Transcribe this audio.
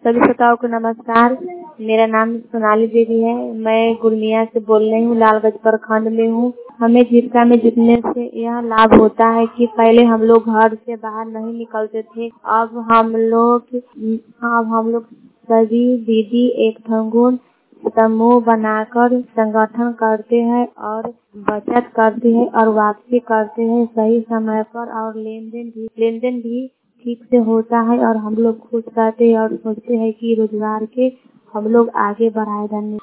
सभी श्रोताओं को नमस्कार। मेरा नाम सोनाली देवी है। मैं गुरमिया से बोल रही हूँ, लालगंज प्रखंड में हूँ। हमें जीविका में जुटने से यह लाभ होता है कि पहले हम लोग घर से बाहर नहीं निकलते थे। अब हम लोग सभी दीदी एक ठंगुन समूह बनाकर संगठन करते हैं और बचत करते हैं और वापसी करते हैं सही समय पर, और लेन देन भी ठीक से होता है और हम लोग खुश रहते हैं और सोचते हैं कि रोजगार के हम लोग आगे बढ़ाए। धन्यवाद।